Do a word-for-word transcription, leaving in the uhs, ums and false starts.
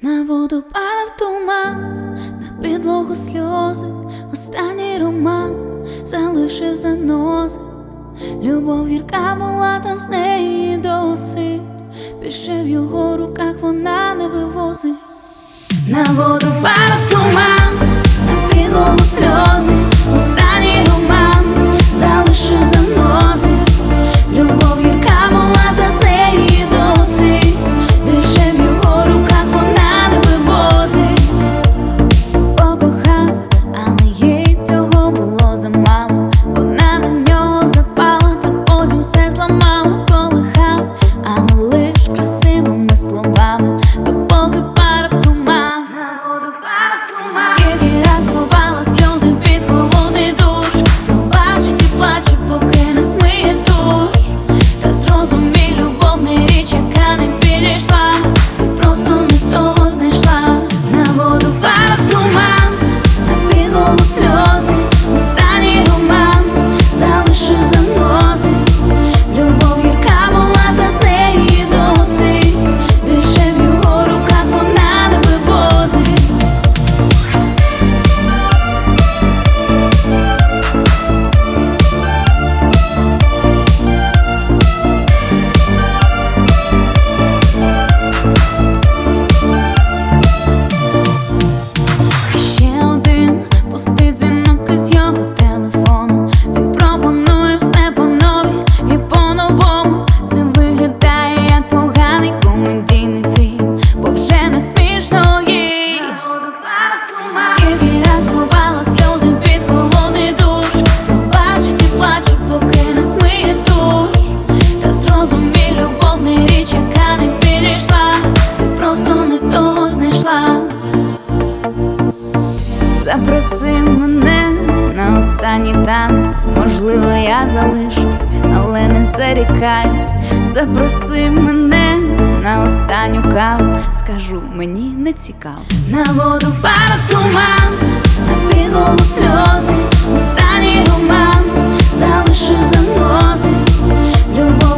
На воду падав туман, на підлогу сльози, останній роман залишив занози. Любов гірка була, та з неї досить. Більше в його руках вона не вивозить. На воду падав туман, на підлогу сльози, останній роман залишив занози. Любов гірка була, та з неї досить. Більше в його руках вона не вивозить. Покохав, але їй цього було замало. Вона на нього запала, та потім все зламала. Колихав, але лиш красивими словами, допоки падав туман. На воду падав туман. Скільки раз ховала сльози під холодний душ, пробачить і плаче, поки не змиє душ. Та зрозумій, любов не річ, яка не підійшла. Ти просто не того знайшла. На воду падав туман, на підлогу сльози, останній роман залишив занози. Любов гірка була, та з неї досить. Більше в його руках вона не вивозить. Ще один пустий дзвінок із його телефону. Він пропонує все по-новій і по-новому. Це виглядає як поганий комедійний фільм, бо вже не смішно їй. Скільки раз ховала сльози під холодний душ, пробачить і плаче, поки не змиє душ. Та зрозумій, любов не річ, яка не підійшла. Ти просто не того знайшла. Запроси мене на останній танець, можливо, я залишусь, але не зарікаюсь. Запроси мене на останню каву, скажу, мені не цікаво. На воду падав туман, на підлогу сльози, останній роман залишив занози. Любов